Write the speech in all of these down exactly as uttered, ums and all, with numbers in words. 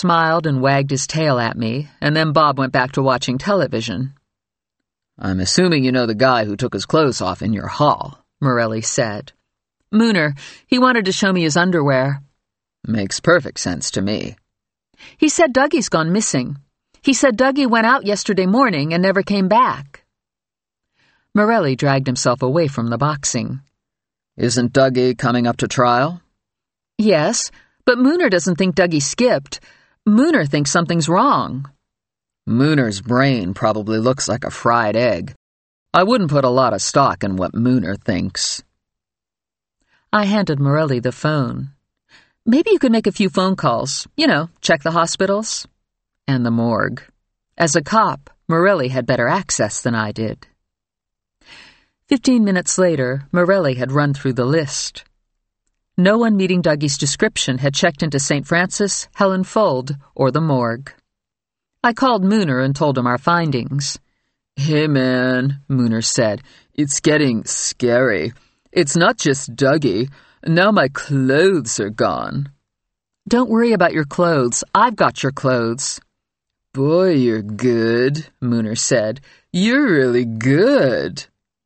smiled and wagged his tail at me, and then Bob went back to watching television. "I'm assuming you know the guy who took his clothes off in your hall," Morelli said. "Mooner. He wanted to show me his underwear." "Makes perfect sense to me." "He said Dougie's gone missing. He said Dougie went out yesterday morning and never came back." Morelli dragged himself away from the boxing. "Isn't Dougie coming up to trial?" "Yes, but Mooner doesn't think Dougie skipped. Mooner thinks something's wrong." "Mooner's brain probably looks like a fried egg. I wouldn't put a lot of stock in what Mooner thinks." I handed Morelli the phone. "Maybe you could make a few phone calls. You know, check the hospitals." And the morgue. As a cop, Morelli had better access than I did. Fifteen minutes later, Morelli had run through the list. No one meeting Dougie's description had checked into Saint Francis, Helen Fold, or the morgue. I called Mooner and told him our findings. "Hey man," Mooner said, "it's getting scary. It's not just Dougie. Now my clothes are gone." "Don't worry about your clothes. I've got your clothes." "Boy, you're good," Mooner said. "You're really good."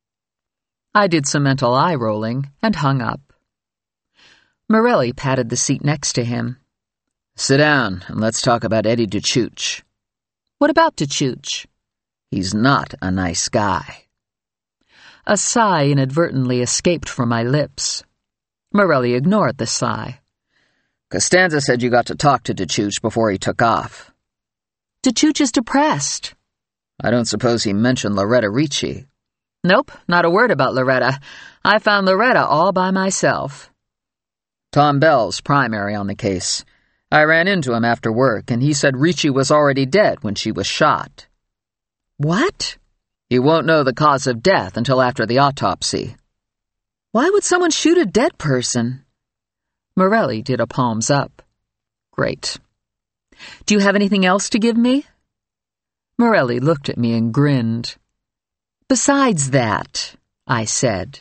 I did some mental eye-rolling and hung up. Morelli patted the seat next to him. "Sit down and let's talk about Eddie DeChooch." "What about DeChooch?" "He's not a nice guy." A sigh inadvertently escaped from my lips. Morelli ignored the sigh. "Costanza said you got to talk to DeChooch before he took off." "DeChooch is depressed." "I don't suppose he mentioned Loretta Ricci." "Nope, not a word about Loretta. I found Loretta all by myself." "Tom Bell's primary on the case. I ran into him after work, and he said Ricci was already dead when she was shot." "What?" "He won't know the cause of death until after the autopsy." "Why would someone shoot a dead person?" Morelli did a palms up. "Great. Do you have anything else to give me?" Morelli looked at me and grinned. "Besides that," I said.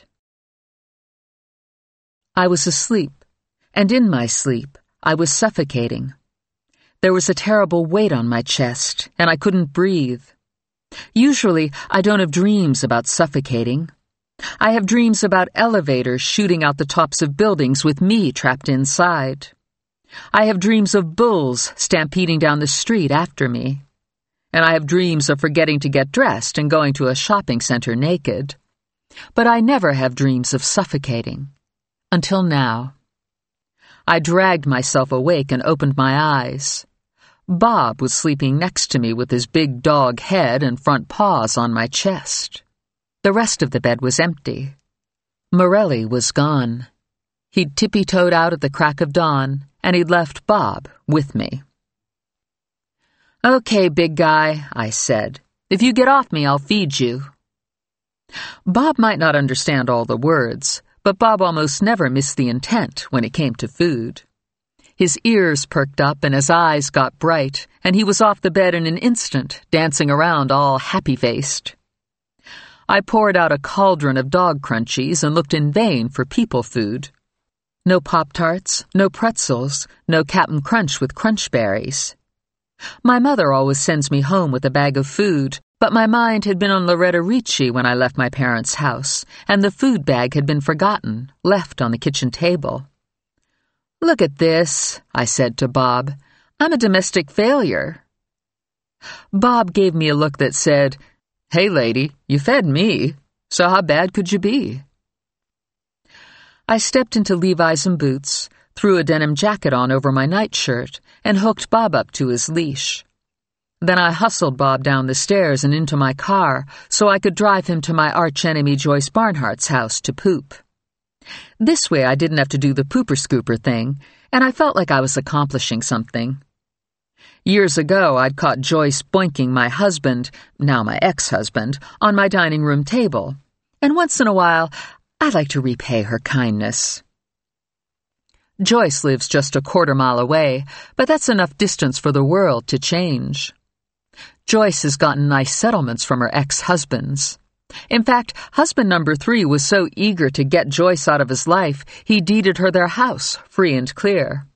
I was asleep, and in my sleep, I was suffocating. There was a terrible weight on my chest, and I couldn't breathe. Usually, I don't have dreams about suffocating. I have dreams about elevators shooting out the tops of buildings with me trapped inside. I have dreams of bulls stampeding down the street after me. And I have dreams of forgetting to get dressed and going to a shopping center naked. But I never have dreams of suffocating. Until now. I dragged myself awake and opened my eyes. Bob was sleeping next to me with his big dog head and front paws on my chest. The rest of the bed was empty. Morelli was gone. He'd tippy-toed out at the crack of dawn, and he'd left Bob with me. "Okay, big guy," I said. "If you get off me, I'll feed you." Bob might not understand all the words, but Bob almost never missed the intent when it came to food. His ears perked up and his eyes got bright, and he was off the bed in an instant, dancing around all happy-faced. I poured out a cauldron of dog crunchies and looked in vain for people food. No Pop-Tarts, no pretzels, no Cap'n Crunch with crunch berries. My mother always sends me home with a bag of food, but my mind had been on Loretta Ricci when I left my parents' house, and the food bag had been forgotten, left on the kitchen table. "Look at this," I said to Bob. "I'm a domestic failure." Bob gave me a look that said, "Hey, lady, you fed me, so how bad could you be?" I stepped into Levi's and boots, threw a denim jacket on over my nightshirt, and hooked Bob up to his leash. Then I hustled Bob down the stairs and into my car so I could drive him to my arch-enemy Joyce Barnhart's house to poop. This way I didn't have to do the pooper-scooper thing, and I felt like I was accomplishing something. Years ago, I'd caught Joyce boinking my husband, now my ex-husband, on my dining room table, and once in a while, I'd like to repay her kindness. Joyce lives just a quarter mile away, but that's enough distance for the world to change. Joyce has gotten nice settlements from her ex-husbands. In fact, husband number three was so eager to get Joyce out of his life, he deeded her their house, free and clear.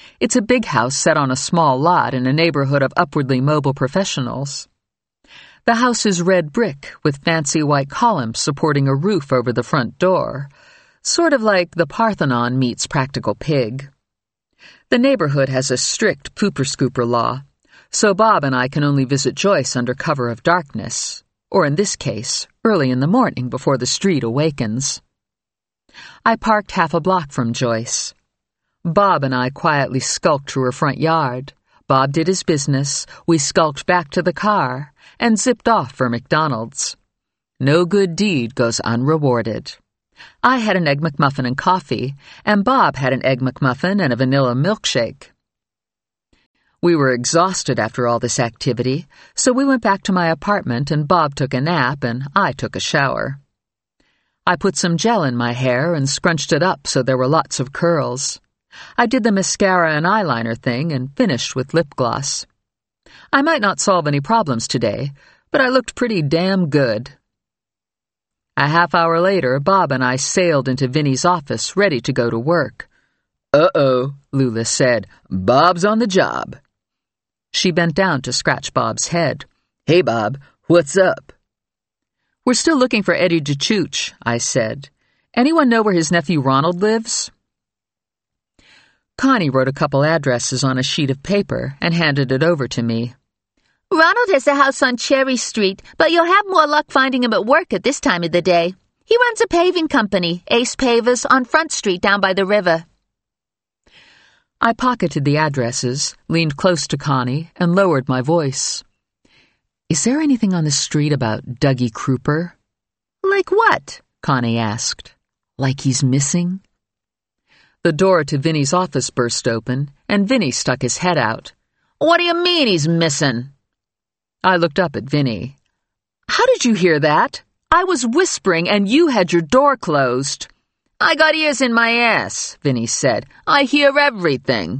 It's a big house set on a small lot in a neighborhood of upwardly mobile professionals. The house is red brick with fancy white columns supporting a roof over the front door, sort of like the Parthenon meets Practical Pig. The neighborhood has a strict pooper-scooper law, so Bob and I can only visit Joyce under cover of darkness, or in this case, early in the morning before the street awakens. I parked half a block from Joyce. Bob and I quietly skulked to her front yard. Bob did his business, we skulked back to the car, and zipped off for McDonald's. No good deed goes unrewarded. I had an Egg McMuffin and coffee, and Bob had an Egg McMuffin and a vanilla milkshake. We were exhausted after all this activity, so we went back to my apartment and Bob took a nap and I took a shower. I put some gel in my hair and scrunched it up so there were lots of curls. I did the mascara and eyeliner thing and finished with lip gloss. I might not solve any problems today, but I looked pretty damn good. A half hour later, Bob and I sailed into Vinnie's office, ready to go to work. "Uh-oh," Lula said. "Bob's on the job." She bent down to scratch Bob's head. "Hey, Bob, what's up?" "We're still looking for Eddie DeChooch," I said. "Anyone know where his nephew Ronald lives?" Connie wrote a couple addresses on a sheet of paper and handed it over to me. "Ronald has a house on Cherry Street, but you'll have more luck finding him at work at this time of the day. He runs a paving company, Ace Pavers, on Front Street down by the river." I pocketed the addresses, leaned close to Connie, and lowered my voice. "Is there anything on the street about Dougie Crouper?" "Like what?" Connie asked. "Like he's missing?" The door to Vinnie's office burst open, and Vinnie stuck his head out. "What do you mean he's missing?" I looked up at Vinnie. "How did you hear that? I was whispering and you had your door closed." "I got ears in my ass," Vinnie said. "I hear everything."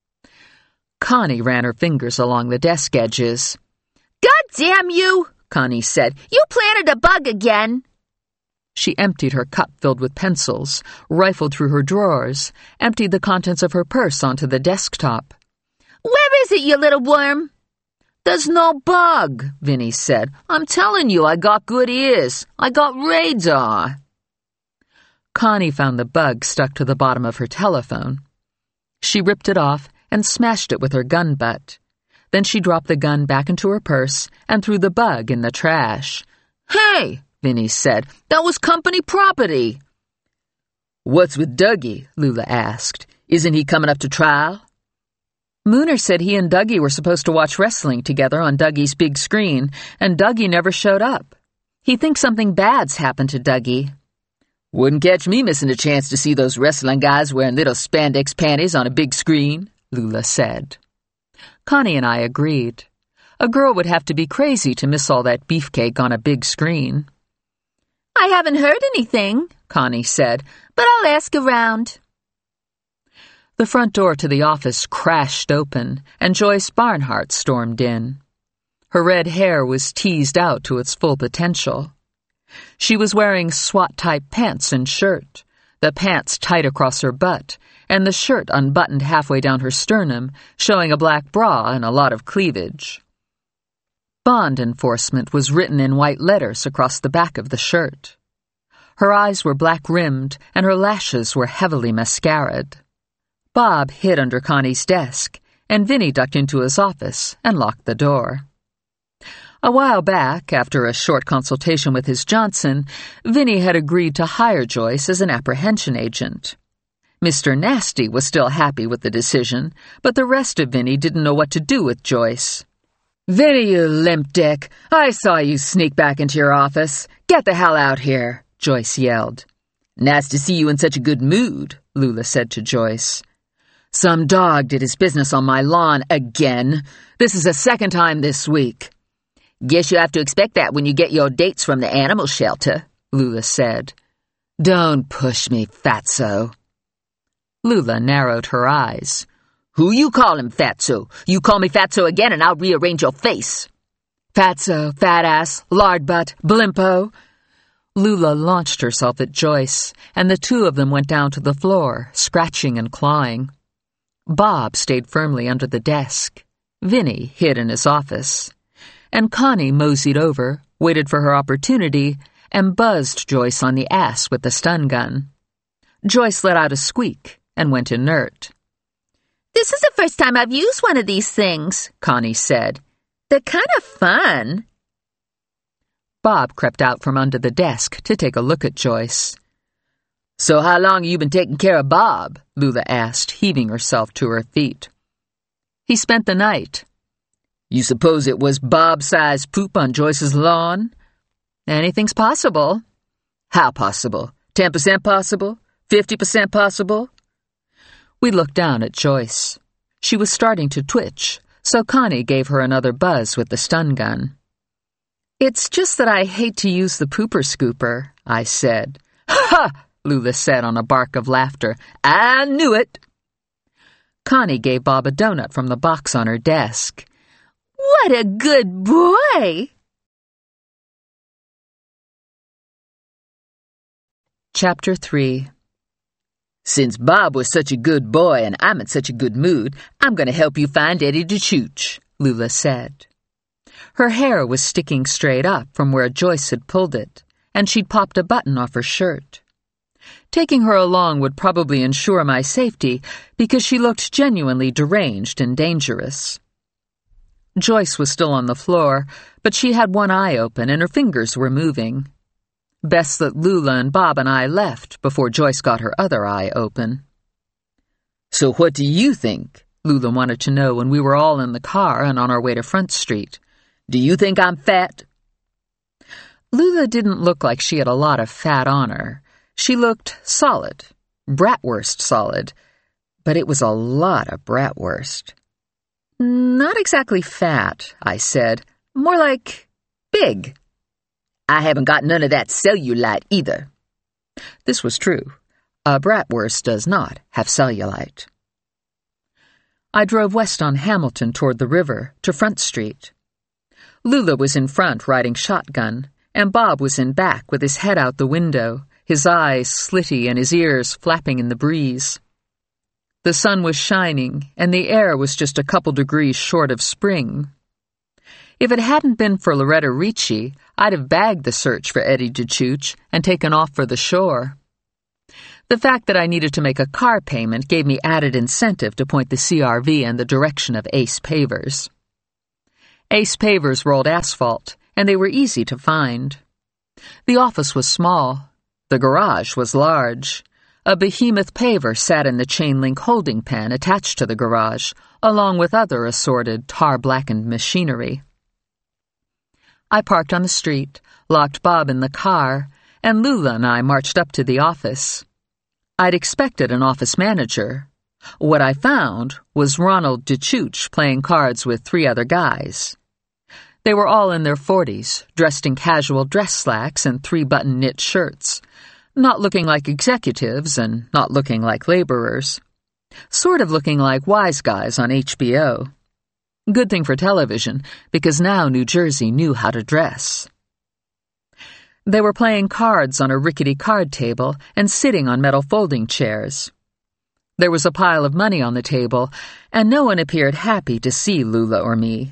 Connie ran her fingers along the desk edges. "God damn you," Connie said. "You planted a bug again." She emptied her cup filled with pencils, rifled through her drawers, emptied the contents of her purse onto the desktop. "Where is it, you little worm?" "There's no bug," Vinnie said. "I'm telling you, I got good ears. I got radar." Connie found the bug stuck to the bottom of her telephone. She ripped it off and smashed it with her gun butt. Then she dropped the gun back into her purse and threw the bug in the trash. "Hey," Vinnie said, "that was company property." "What's with Dougie?" Lula asked. "Isn't he coming up to trial?" Mooner said he and Dougie were supposed to watch wrestling together on Dougie's big screen, and Dougie never showed up. He thinks something bad's happened to Dougie. "Wouldn't catch me missing a chance to see those wrestling guys wearing little spandex panties on a big screen," Lula said. Connie and I agreed. A girl would have to be crazy to miss all that beefcake on a big screen. "I haven't heard anything," Connie said, "but I'll ask around." The front door to the office crashed open, and Joyce Barnhart stormed in. Her red hair was teased out to its full potential. She was wearing SWAT-type pants and shirt, the pants tight across her butt, and the shirt unbuttoned halfway down her sternum, showing a black bra and a lot of cleavage. Bond enforcement was written in white letters across the back of the shirt. Her eyes were black-rimmed, and her lashes were heavily mascaraed. Bob hid under Connie's desk, and Vinnie ducked into his office and locked the door. A while back, after a short consultation with his Johnson, Vinnie had agreed to hire Joyce as an apprehension agent. Mister Nasty was still happy with the decision, but the rest of Vinnie didn't know what to do with Joyce. "Vinnie, you limp dick, I saw you sneak back into your office. Get the hell out here," Joyce yelled. "Nice to see you in such a good mood," Lula said to Joyce. "Some dog did his business on my lawn again. This is the second time this week." "Guess you have to expect that when you get your dates from the animal shelter," Lula said. "Don't push me, fatso." Lula narrowed her eyes. "Who you callin' fatso? You call me fatso again and I'll rearrange your face." "Fatso, fat ass, lard butt, blimpo." Lula launched herself at Joyce, and the two of them went down to the floor, scratching and clawing. Bob stayed firmly under the desk. Vinny hid in his office. And Connie moseyed over, waited for her opportunity, and buzzed Joyce on the ass with the stun gun. Joyce let out a squeak and went inert. "This is the first time I've used one of these things," Connie said. "They're kind of fun." Bob crept out from under the desk to take a look at Joyce. "So how long you been taking care of Bob?" Lula asked, heaving herself to her feet. "He spent the night." "You suppose it was Bob-sized poop on Joyce's lawn?" "Anything's possible." "How possible? Ten percent possible? Fifty percent possible?" We looked down at Joyce. She was starting to twitch, so Connie gave her another buzz with the stun gun. "It's just that I hate to use the pooper scooper," I said. "Ha!" Lula said on a bark of laughter. "I knew it." Connie gave Bob a donut from the box on her desk. "What a good boy!" Chapter three. "Since Bob was such a good boy and I'm in such a good mood, I'm going to help you find Eddie DeChooch," Lula said. Her hair was sticking straight up from where Joyce had pulled it, and she'd popped a button off her shirt. Taking her along would probably ensure my safety because she looked genuinely deranged and dangerous. Joyce was still on the floor, but she had one eye open and her fingers were moving. Best that Lula and Bob and I left before Joyce got her other eye open. "So what do you think?" Lula wanted to know when we were all in the car and on our way to Front Street. "Do you think I'm fat?" Lula didn't look like she had a lot of fat on her. She looked solid, bratwurst solid, but it was a lot of bratwurst. "Not exactly fat," I said. "More like big." "I haven't got none of that cellulite either." This was true. A bratwurst does not have cellulite. I drove west on Hamilton toward the river, to Front Street. Lula was in front riding shotgun, and Bob was in back with his head out the window, his eyes slitty and his ears flapping in the breeze. The sun was shining, and the air was just a couple degrees short of spring. If it hadn't been for Loretta Ricci, I'd have bagged the search for Eddie DeChooch and taken off for the shore. The fact that I needed to make a car payment gave me added incentive to point the C R V in the direction of Ace Pavers. Ace Pavers rolled asphalt, and they were easy to find. The office was small. The garage was large. A behemoth paver sat in the chain-link holding pen attached to the garage, along with other assorted tar-blackened machinery. I parked on the street, locked Bob in the car, and Lula and I marched up to the office. I'd expected an office manager. What I found was Ronald DeChooch playing cards with three other guys. They were all in their forties, dressed in casual dress slacks and three-button knit shirts, not looking like executives and not looking like laborers, sort of looking like wise guys on H B O. Good thing for television, because now New Jersey knew how to dress. They were playing cards on a rickety card table and sitting on metal folding chairs. There was a pile of money on the table, and no one appeared happy to see Lula or me.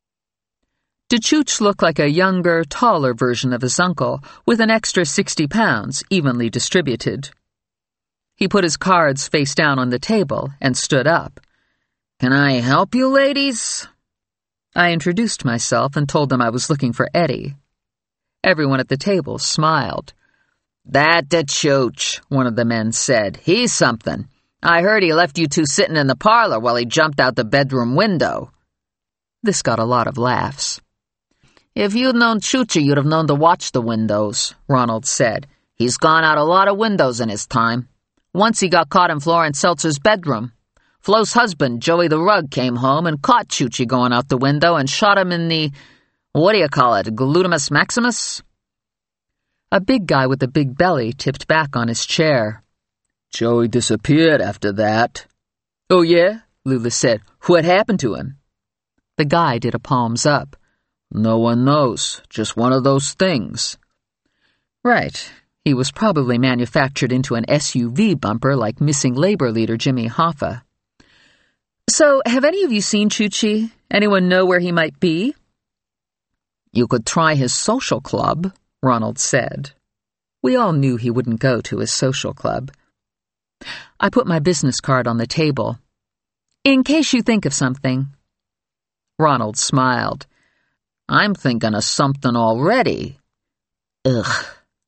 DeChooch looked like a younger, taller version of his uncle, with an extra sixty pounds evenly distributed. He put his cards face down on the table and stood up. "Can I help you, ladies?" I introduced myself and told them I was looking for Eddie. Everyone at the table smiled. "That DeChooch," one of the men said. "He's something. I heard he left you two sitting in the parlor while he jumped out the bedroom window." This got a lot of laughs. "If you'd known Choochie, you'd have known to watch the windows," Ronald said. "He's gone out a lot of windows in his time. Once he got caught in Florence Seltzer's bedroom. Flo's husband, Joey the Rug, came home and caught Choochie going out the window and shot him in the, what do you call it, glutamus maximus?" A big guy with a big belly tipped back on his chair. "Joey disappeared after that." "Oh, yeah?" Lula said. "What happened to him?" The guy did a palms up. "No one knows. Just one of those things." Right. He was probably manufactured into an S U V bumper like missing labor leader Jimmy Hoffa. So, have any of you seen Choo-Chee? Anyone know where he might be? You could try his social club, Ronald said. We all knew he wouldn't go to his social club. I put my business card on the table. In case you think of something. Ronald smiled. I'm thinking of something already. Ugh.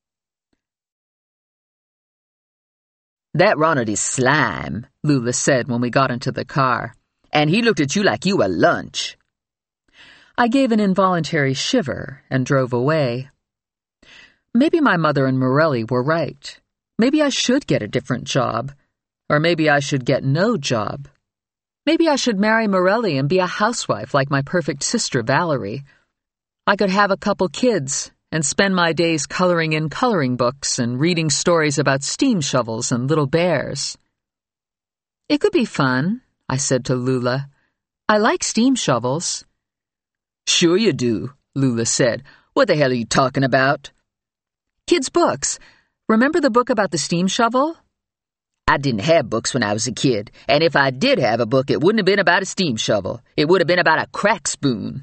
That Ronald is slime, Lula said when we got into the car. And he looked at you like you were lunch. I gave an involuntary shiver and drove away. Maybe my mother and Morelli were right. Maybe I should get a different job. Or maybe I should get no job. Maybe I should marry Morelli and be a housewife like my perfect sister Valerie. I could have a couple kids and spend my days coloring in coloring books and reading stories about steam shovels and little bears. It could be fun, I said to Lula. I like steam shovels. Sure you do, Lula said. What the hell are you talking about? Kids' books. Remember the book about the steam shovel? I didn't have books when I was a kid, and if I did have a book, it wouldn't have been about a steam shovel. It would have been about a crack spoon.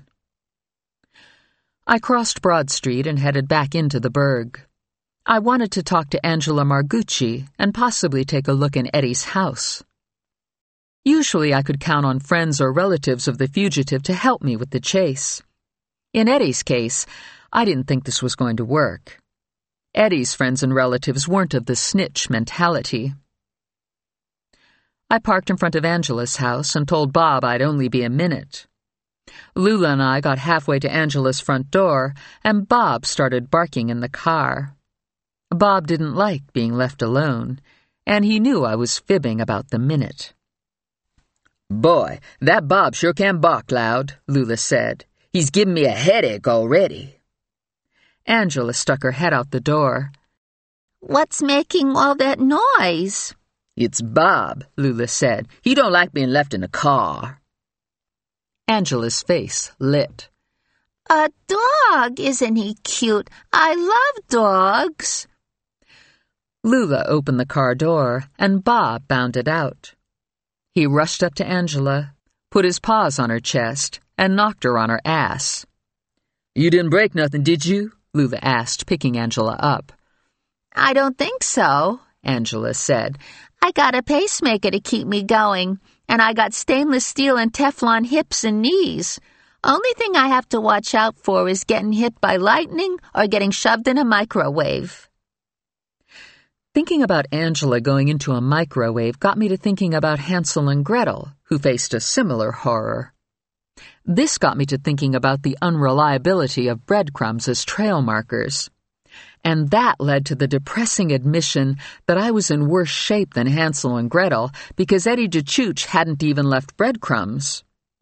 I crossed Broad Street and headed back into the burg. I wanted to talk to Angela Margucci and possibly take a look in Eddie's house. Usually I could count on friends or relatives of the fugitive to help me with the chase. In Eddie's case, I didn't think this was going to work. Eddie's friends and relatives weren't of the snitch mentality. I parked in front of Angela's house and told Bob I'd only be a minute. Lula and I got halfway to Angela's front door, and Bob started barking in the car. Bob didn't like being left alone, and he knew I was fibbing about the minute. Boy, that Bob sure can bark loud, Lula said. He's giving me a headache already. Angela stuck her head out the door. What's making all that noise? It's Bob, Lula said. He don't like being left in a car. Angela's face lit. A dog, isn't he cute? I love dogs. Lula opened the car door, and Bob bounded out. He rushed up to Angela, put his paws on her chest, and knocked her on her ass. You didn't break nothing, did you? Lula asked, picking Angela up. I don't think so, Angela said. I got a pacemaker to keep me going, and I got stainless steel and Teflon hips and knees. Only thing I have to watch out for is getting hit by lightning or getting shoved in a microwave. Thinking about Angela going into a microwave got me to thinking about Hansel and Gretel, who faced a similar horror. This got me to thinking about the unreliability of breadcrumbs as trail markers. And that led to the depressing admission that I was in worse shape than Hansel and Gretel because Eddie DeChooch hadn't even left breadcrumbs.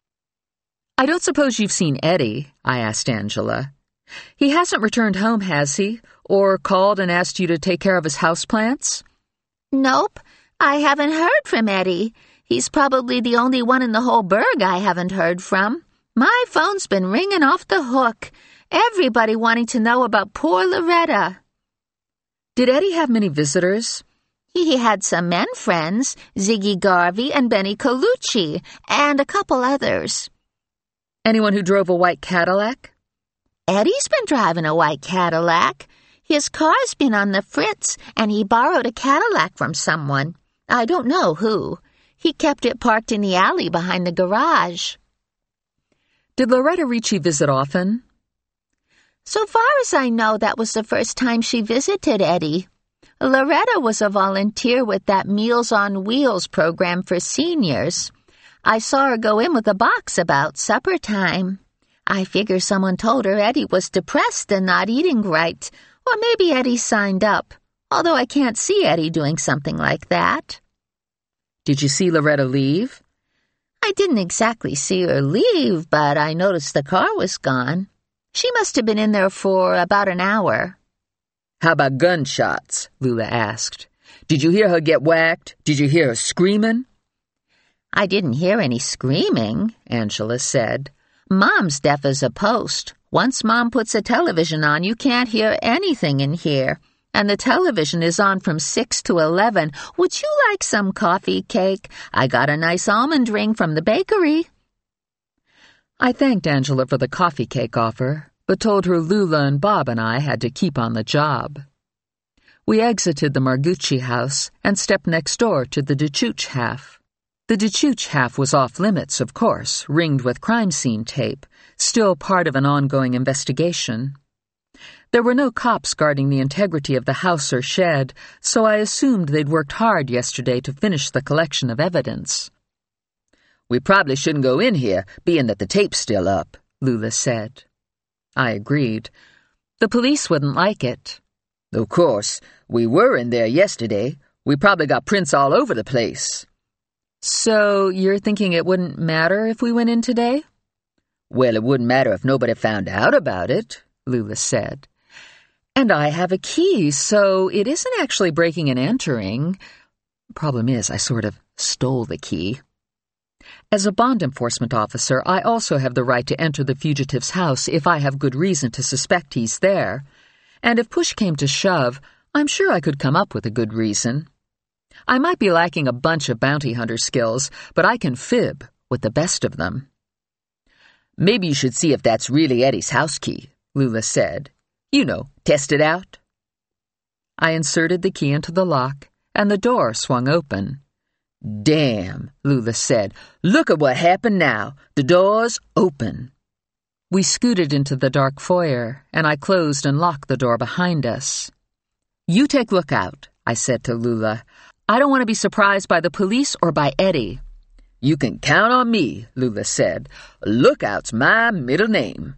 I don't suppose you've seen Eddie, I asked Angela. He hasn't returned home, has he? Or called and asked you to take care of his houseplants? Nope, I haven't heard from Eddie. He's probably the only one in the whole burg I haven't heard from. My phone's been ringing off the hook. Everybody wanting to know about poor Loretta. Did Eddie have many visitors? He had some men friends, Ziggy Garvey and Benny Colucci, and a couple others. Anyone who drove a white Cadillac? Eddie's been driving a white Cadillac. His car's been on the fritz, and he borrowed a Cadillac from someone. I don't know who. He kept it parked in the alley behind the garage. Did Loretta Ricci visit often? So far as I know, that was the first time she visited Eddie. Loretta was a volunteer with that Meals on Wheels program for seniors. I saw her go in with a box about supper time. I figure someone told her Eddie was depressed and not eating right, or maybe Eddie signed up, although I can't see Eddie doing something like that. Did you see Loretta leave? I didn't exactly see her leave, but I noticed the car was gone. She must have been in there for about an hour. How about gunshots? Lula asked. Did you hear her get whacked? Did you hear her screaming? I didn't hear any screaming, Angela said. Mom's deaf as a post. Once Mom puts a television on, you can't hear anything in here. and the television is on from six to eleven. Would you like some coffee cake? I got a nice almond ring from the bakery. I thanked Angela for the coffee cake offer, but told her Lula and Bob and I had to keep on the job. We exited the Margucci house and stepped next door to the DeChooch half. The DeChooch half was off limits, of course, ringed with crime scene tape, still part of an ongoing investigation. There were no cops guarding the integrity of the house or shed, so I assumed they'd worked hard yesterday to finish the collection of evidence. "We probably shouldn't go in here, being that the tape's still up," Lula said. I agreed. The police wouldn't like it. "Of course, we were in there yesterday. We probably got prints all over the place." "So you're thinking it wouldn't matter if we went in today?" "Well, it wouldn't matter if nobody found out about it," Lula said. "And I have a key, so it isn't actually breaking and entering. Problem is, I sort of stole the key. As a bond enforcement officer, I also have the right to enter the fugitive's house if I have good reason to suspect he's there. And if push came to shove, I'm sure I could come up with a good reason. I might be lacking a bunch of bounty hunter skills, but I can fib with the best of them." "Maybe you should see if that's really Eddie's house key," Lula said. "You know, test it out." I inserted the key into the lock, and the door swung open. "Damn," Lula said. "Look at what happened now. The door's open." We scooted into the dark foyer, and I closed and locked the door behind us. "You take lookout," I said to Lula. "I don't want to be surprised by the police or by Eddie." "You can count on me," Lula said. "Lookout's my middle name."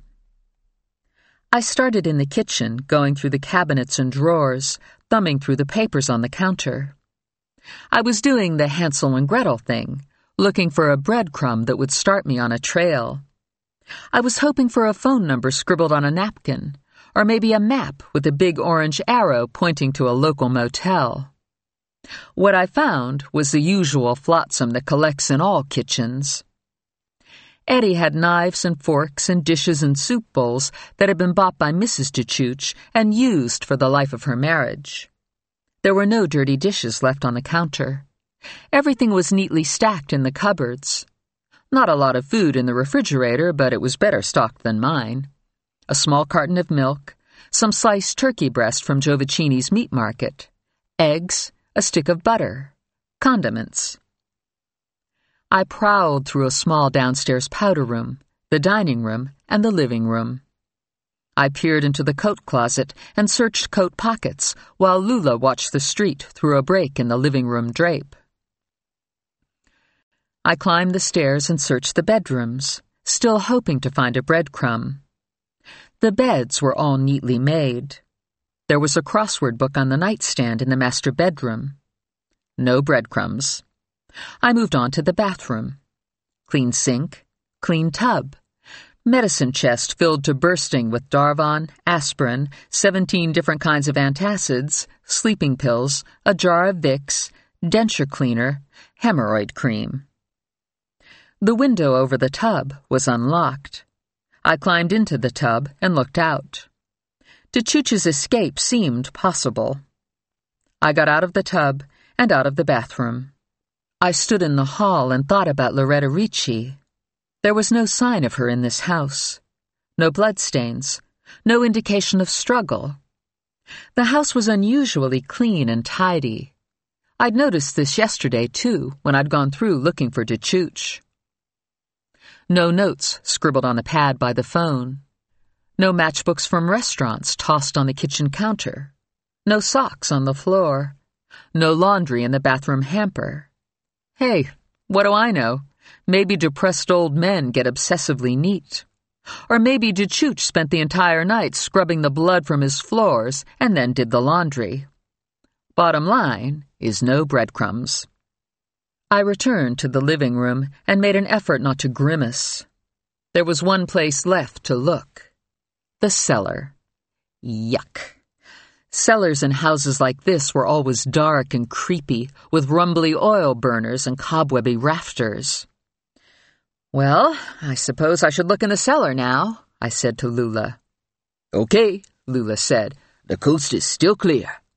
I started in the kitchen, going through the cabinets and drawers, thumbing through the papers on the counter. I was doing the Hansel and Gretel thing, looking for a breadcrumb that would start me on a trail. I was hoping for a phone number scribbled on a napkin, or maybe a map with a big orange arrow pointing to a local motel. What I found was the usual flotsam that collects in all kitchens. Eddie had knives and forks and dishes and soup bowls that had been bought by Missus DeChooch and used for the life of her marriage. There were no dirty dishes left on the counter. Everything was neatly stacked in the cupboards. Not a lot of food in the refrigerator, but it was better stocked than mine. A small carton of milk, some sliced turkey breast from Giovacini's meat market, eggs, a stick of butter, condiments. I prowled through a small downstairs powder room, the dining room, and the living room. I peered into the coat closet and searched coat pockets while Lula watched the street through a break in the living room drape. I climbed the stairs and searched the bedrooms, still hoping to find a breadcrumb. The beds were all neatly made. There was a crossword book on the nightstand in the master bedroom. No breadcrumbs. I moved on to the bathroom. Clean sink, clean tub. Medicine chest filled to bursting with Darvon, aspirin, seventeen different kinds of antacids, sleeping pills, a jar of Vicks, denture cleaner, hemorrhoid cream. The window over the tub was unlocked. I climbed into the tub and looked out. DeChooch's escape seemed possible. I got out of the tub and out of the bathroom. I stood in the hall and thought about Loretta Ricci. There was no sign of her in this house. No bloodstains. No indication of struggle. The house was unusually clean and tidy. I'd noticed this yesterday, too, when I'd gone through looking for DeChooch. No notes scribbled on the pad by the phone. No matchbooks from restaurants tossed on the kitchen counter. No socks on the floor. No laundry in the bathroom hamper. Hey, what do I know? Maybe depressed old men get obsessively neat. Or maybe DeChooch spent the entire night scrubbing the blood from his floors and then did the laundry. Bottom line is no breadcrumbs. I returned to the living room and made an effort not to grimace. There was one place left to look. The cellar. Yuck. Cellars in houses like this were always dark and creepy, with rumbly oil burners and cobwebby rafters. Well, I suppose I should look in the cellar now, I said to Lula. Okay, Lula said. The coast is still clear.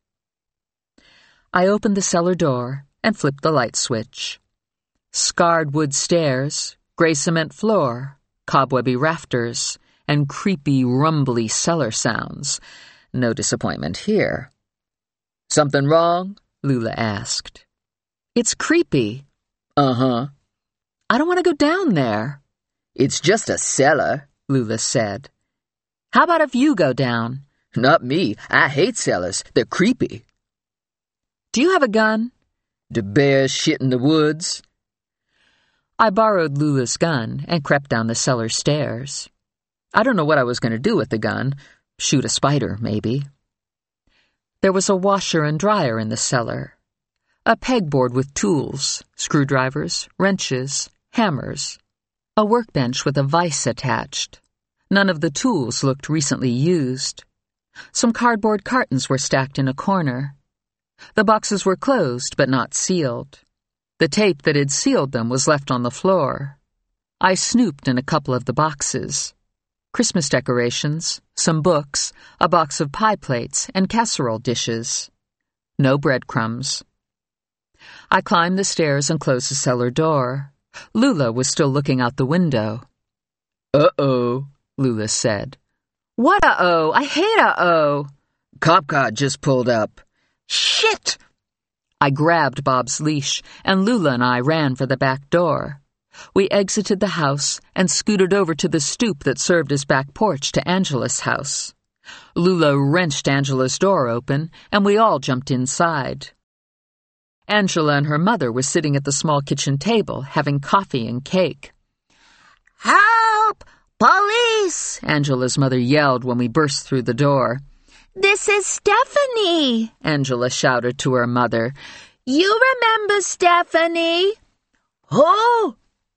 I opened the cellar door and flipped the light switch. Scarred wood stairs, gray cement floor, cobwebby rafters, and creepy, rumbly cellar sounds. No disappointment here. "Something wrong?" Lula asked. "It's creepy." "Uh-huh." "I don't want to go down there." "It's just a cellar," Lula said. "How about if you go down?" "Not me. I hate cellars. They're creepy." "Do you have a gun?" "Do bears shit in the woods?" I borrowed Lula's gun and crept down the cellar stairs. I don't know what I was going to do with the gun. Shoot a spider, maybe. There was a washer and dryer in the cellar. A pegboard with tools, screwdrivers, wrenches, hammers. A workbench with a vise attached. None of the tools looked recently used. Some cardboard cartons were stacked in a corner. The boxes were closed but not sealed. The tape that had sealed them was left on the floor. I snooped in a couple of the boxes. Christmas decorations, some books, a box of pie plates, and casserole dishes. No breadcrumbs. I climbed the stairs and closed the cellar door. Lula was still looking out the window. "Uh-oh," Lula said. "What uh-oh? I hate uh-oh." "Cop car just pulled up." "Shit!" I grabbed Bob's leash, and Lula and I ran for the back door. We exited the house and scooted over to the stoop that served as back porch to Angela's house. Lula wrenched Angela's door open, and we all jumped inside. Angela and her mother were sitting at the small kitchen table, having coffee and cake. "Help! Police!" Angela's mother yelled when we burst through the door. "This is Stephanie," Angela shouted to her mother. "You remember Stephanie?" "Who?"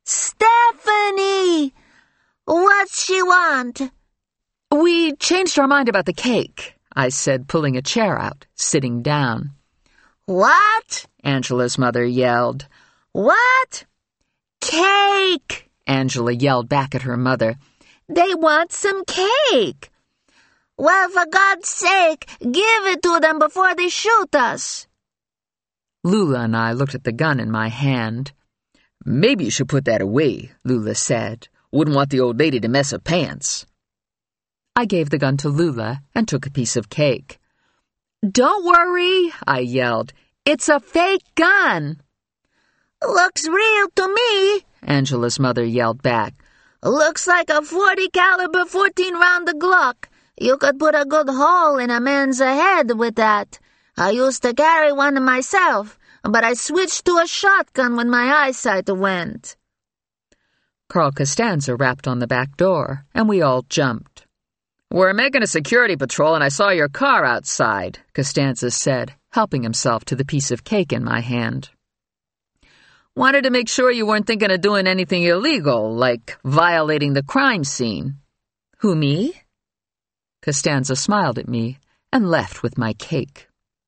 "Stephanie! What's she want?" "We changed our mind about the cake," I said, pulling a chair out, sitting down. "What?" Angela's mother yelled. "What?" "Cake!" Angela yelled back at her mother. "They want some cake." "Well, for God's sake, give it to them before they shoot us." Lula and I looked at the gun in my hand. "Maybe you should put that away," Lula said. "Wouldn't want the old lady to mess her pants." I gave the gun to Lula and took a piece of cake. "Don't worry," I yelled. "It's a fake gun." "Looks real to me," Angela's mother yelled back. "Looks like a forty caliber fourteen round Glock. You could put a good hole in a man's head with that. I used to carry one myself, but I switched to a shotgun when my eyesight went." Carl Costanza rapped on the back door, and we all jumped. "We're making a security patrol, and I saw your car outside," Costanza said, helping himself to the piece of cake in my hand. "Wanted to make sure you weren't thinking of doing anything illegal, like violating the crime scene." "Who, me?" Costanza smiled at me and left with my cake.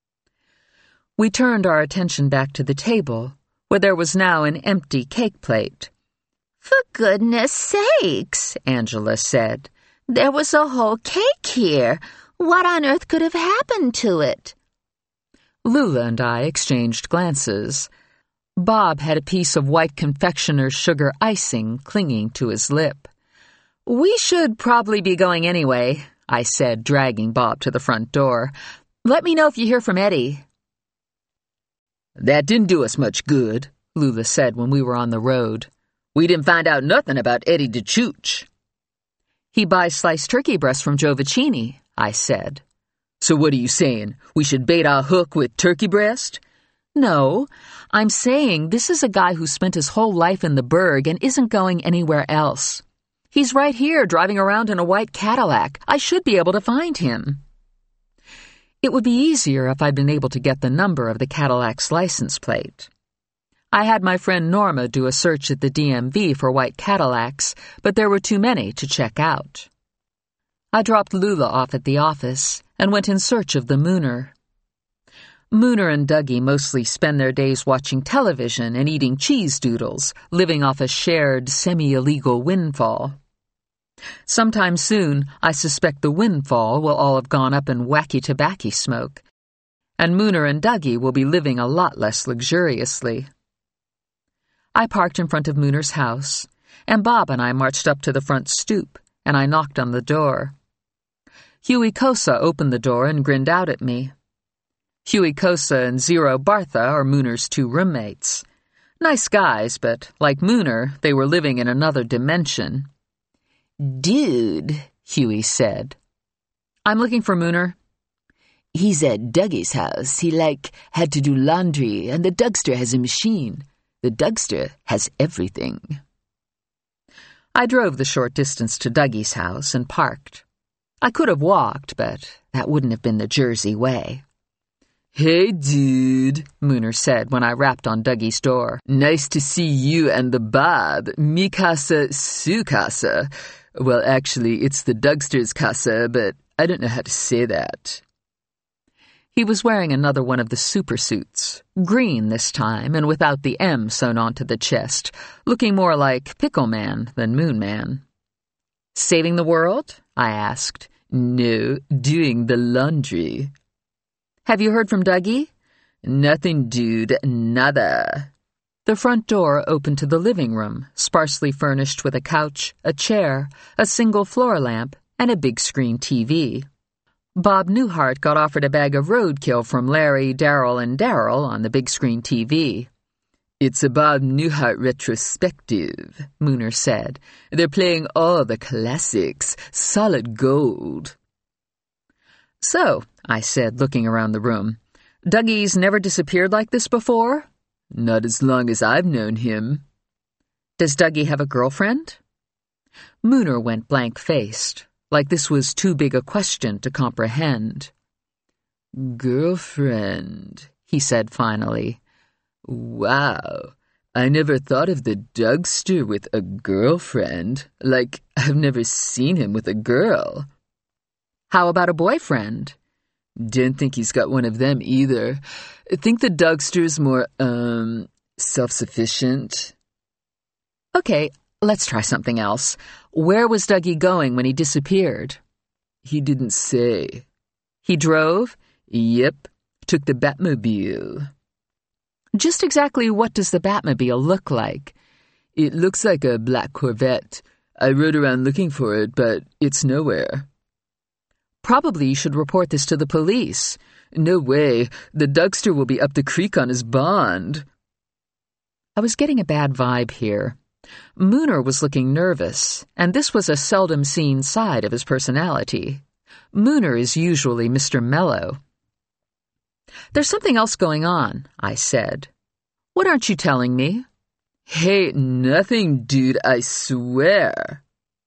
We turned our attention back to the table, where there was now an empty cake plate. "For goodness sakes," Angela said. "There was a whole cake here. What on earth could have happened to it?" Lula and I exchanged glances. Bob had a piece of white confectioner's sugar icing clinging to his lip. "We should probably be going anyway," I said, dragging Bob to the front door. "Let me know if you hear from Eddie." "That didn't do us much good," Lula said when we were on the road. "We didn't find out nothing about Eddie DeChooch." "He buys sliced turkey breasts from Joe Vicini," I said. "So what are you saying? We should bait our hook with turkey breast?" "No, I'm saying this is a guy who spent his whole life in the burg and isn't going anywhere else. He's right here driving around in a white Cadillac. I should be able to find him." It would be easier if I'd been able to get the number of the Cadillac's license plate. I had my friend Norma do a search at the D M V for white Cadillacs, but there were too many to check out. I dropped Lula off at the office and went in search of the Mooner. Mooner and Dougie mostly spend their days watching television and eating cheese doodles, living off a shared, semi-illegal windfall. Sometime soon, I suspect the windfall will all have gone up in wacky tobacco smoke. and Mooner and Dougie will be living a lot less luxuriously. I parked in front of Mooner's house, and Bob and I marched up to the front stoop, and I knocked on the door. Huey Kosa opened the door and grinned out at me. Huey Kosa and Zero Bartha are Mooner's two roommates. Nice guys, but like Mooner, they were living in another dimension. "Dude," Huey said. "I'm looking for Mooner." "He's at Dougie's house. He, like, had to do laundry, and the Dougster has a machine. The Dougster has everything." I drove the short distance to Dougie's house and parked. I could have walked, but that wouldn't have been the Jersey way. "Hey, dude," Mooner said when I rapped on Dougie's door. "Nice to see you and the Bob. Mi casa, su casa. Well, actually, it's the Dougster's casa, but I don't know how to say that." He was wearing another one of the super suits, green this time and without the M sewn onto the chest, looking more like Pickle Man than Moon Man. "Saving the world?" I asked. "No, doing the laundry." "Have you heard from Dougie?" "Nothing, dude, nada." The front door opened to the living room, sparsely furnished with a couch, a chair, a single floor lamp, and a big screen T V. Bob Newhart got offered a bag of roadkill from Larry, Darryl, and Darryl on the big screen T V. "It's a Bob Newhart retrospective," Mooner said. "They're playing all the classics, solid gold." "So," I said, looking around the room, "Dougie's never disappeared like this before?" "Not as long as I've known him." "Does Dougie have a girlfriend?" Mooner went blank-faced, like this was too big a question to comprehend. "Girlfriend," he said finally. "Wow, I never thought of the Dougster with a girlfriend. Like, I've never seen him with a girl." "How about a boyfriend?" "Don't think he's got one of them either. Think the Dougster's more, um, self-sufficient." "Okay, let's try something else. Where was Dougie going when he disappeared?" "He didn't say." "He drove?" "Yep, took the Batmobile." "Just exactly what does the Batmobile look like?" "It looks like a black Corvette. I rode around looking for it, but it's nowhere." "Probably you should report this to the police." "No way. The Dougster will be up the creek on his bond." I was getting a bad vibe here. Mooner was looking nervous, and this was a seldom-seen side of his personality. Mooner is usually Mister Mellow. "There's something else going on," I said. "What aren't you telling me?" "Hey, nothing, dude, I swear."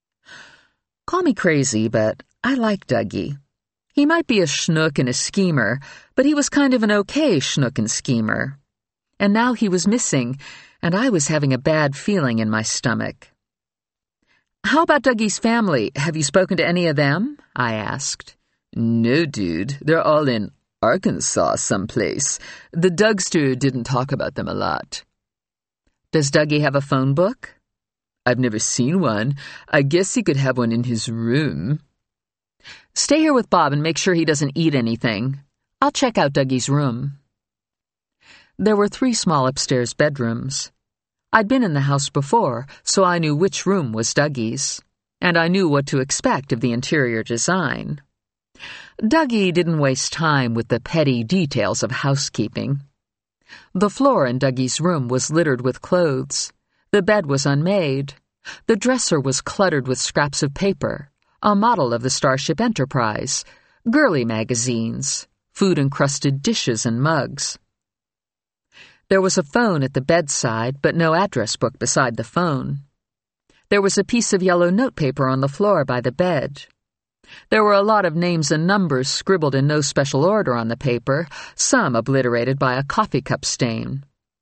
Call me crazy, but I like Dougie. He might be a schnook and a schemer, but he was kind of an okay schnook and schemer. And now he was missing, and I was having a bad feeling in my stomach. "How about Dougie's family? Have you spoken to any of them?" I asked. "No, dude. They're all in Arkansas someplace. The Dougster didn't talk about them a lot." "Does Dougie have a phone book?" "I've never seen one. I guess he could have one in his room." "Stay here with Bob and make sure he doesn't eat anything. I'll check out Dougie's room." There were three small upstairs bedrooms. I'd been in the house before, so I knew which room was Dougie's, and I knew what to expect of the interior design. Dougie didn't waste time with the petty details of housekeeping. The floor in Dougie's room was littered with clothes. The bed was unmade. The dresser was cluttered with scraps of paper, a model of the Starship Enterprise, girly magazines, food-encrusted dishes and mugs. There was a phone at the bedside, but no address book beside the phone. There was a piece of yellow notepaper on the floor by the bed. There were a lot of names and numbers scribbled in no special order on the paper, some obliterated by a coffee cup stain.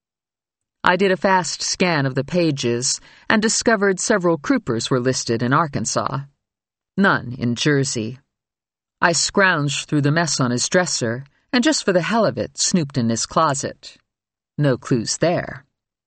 I did a fast scan of the pages and discovered several Croupers were listed in Arkansas. None in Jersey. I scrounged through the mess on his dresser and just for the hell of it snooped in his closet. No clues there.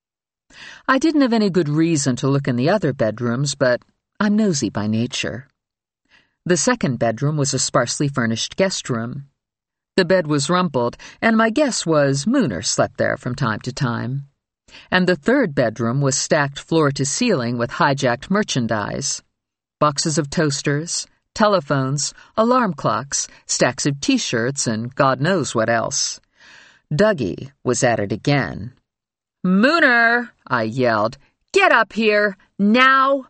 I didn't have any good reason to look in the other bedrooms, but I'm nosy by nature. The second bedroom was a sparsely furnished guest room. The bed was rumpled, and my guess was Mooner slept there from time to time. And the third bedroom was stacked floor to ceiling with hijacked merchandise. Boxes of toasters, telephones, alarm clocks, stacks of T-shirts, and God knows what else. Dougie was at it again. "Mooner!" I yelled. "Get up here, now!"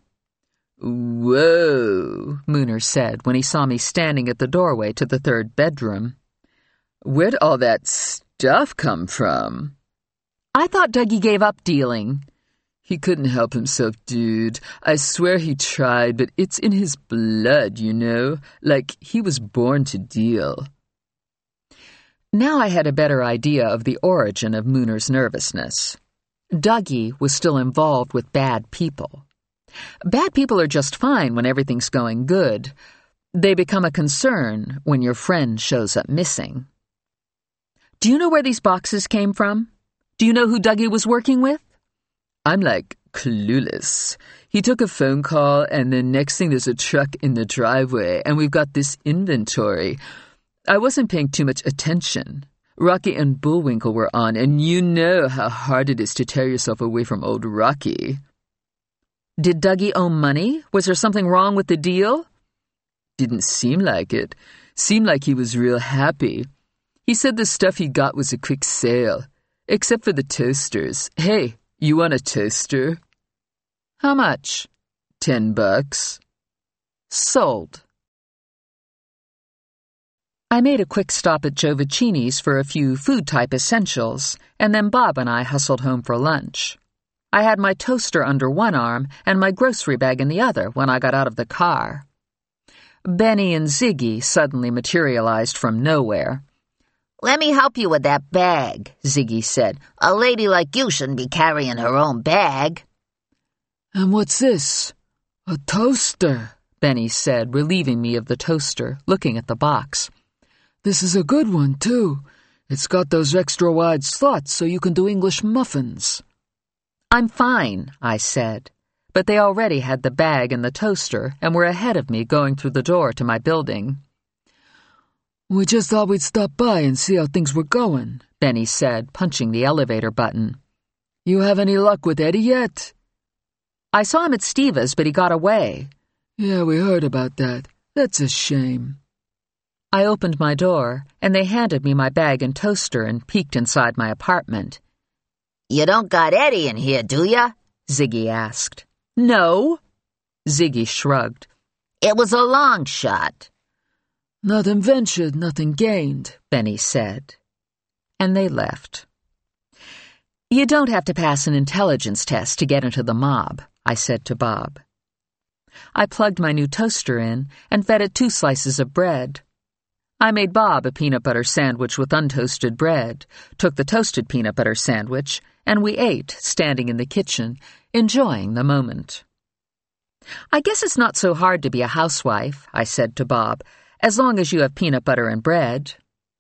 "Whoa," Mooner said when he saw me standing at the doorway to the third bedroom. "Where'd all that stuff come from?" "I thought Dougie gave up dealing." "He couldn't help himself, dude. I swear he tried, but it's in his blood, you know? Like he was born to deal." Now I had a better idea of the origin of Mooner's nervousness. Dougie was still involved with bad people. Bad people are just fine when everything's going good. They become a concern when your friend shows up missing. "Do you know where these boxes came from? Do you know who Dougie was working with?" I'm like clueless. He took a phone call, and then next thing there's a truck in the driveway, and we've got this inventory. I wasn't paying too much attention. Rocky and Bullwinkle were on, and you know how hard it is to tear yourself away from old Rocky. "Did Dougie owe money? Was there something wrong with the deal?" "Didn't seem like it. Seemed like he was real happy. He said the stuff he got was a quick sale, except for the toasters. Hey, you want a toaster?" "How much?" Ten bucks. Sold." I made a quick stop at Giovacini's for a few food-type essentials, and then Bob and I hustled home for lunch. I had my toaster under one arm and my grocery bag in the other when I got out of the car. Benny and Ziggy suddenly materialized from nowhere. "Let me help you with that bag," Ziggy said. "A lady like you shouldn't be carrying her own bag." "And what's this? A toaster," Benny said, relieving me of the toaster, looking at the box. "This is a good one, too. It's got those extra-wide slots so you can do English muffins." "I'm fine," I said, but they already had the bag and the toaster and were ahead of me going through the door to my building. "We just thought we'd stop by and see how things were going," Benny said, punching the elevator button. "You have any luck with Eddie yet?" "I saw him at Steva's, but he got away." "Yeah, we heard about that. That's a shame." I opened my door, and they handed me my bag and toaster and peeked inside my apartment. "You don't got Eddie in here, do ya?" Ziggy asked. "No." Ziggy shrugged. "It was a long shot." "Nothing ventured, nothing gained," Benny said. And they left. "You don't have to pass an intelligence test to get into the mob," I said to Bob. I plugged my new toaster in and fed it two slices of bread. I made Bob a peanut butter sandwich with untoasted bread, took the toasted peanut butter sandwich, and we ate, standing in the kitchen, enjoying the moment. "I guess it's not so hard to be a housewife," I said to Bob, "as long as you have peanut butter and bread."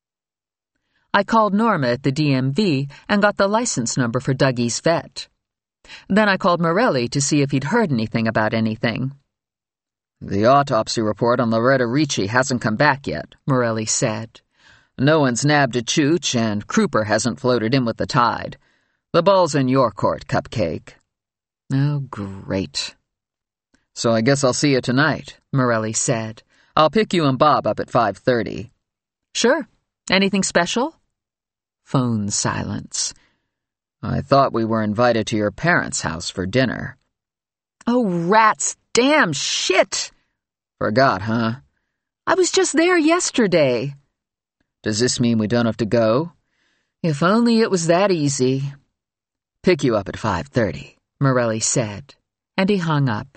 I called Norma at the D M V and got the license number for Dougie's vet. Then I called Morelli to see if he'd heard anything about anything. "The autopsy report on Loretta Ricci hasn't come back yet," Morelli said. "No one's nabbed a chooch, and Kruper hasn't floated in with the tide. The ball's in your court, Cupcake." "Oh, great." "So I guess I'll see you tonight," Morelli said. "I'll pick you and Bob up at five thirty. "Sure. Anything special?" Phone silence. "I thought we were invited to your parents' house for dinner." "Oh, rats, damn shit!" "Forgot, huh?" "I was just there yesterday." "Does this mean we don't have to go?" "If only it was that easy." "Pick you up at five thirty, Morelli said, and he hung up.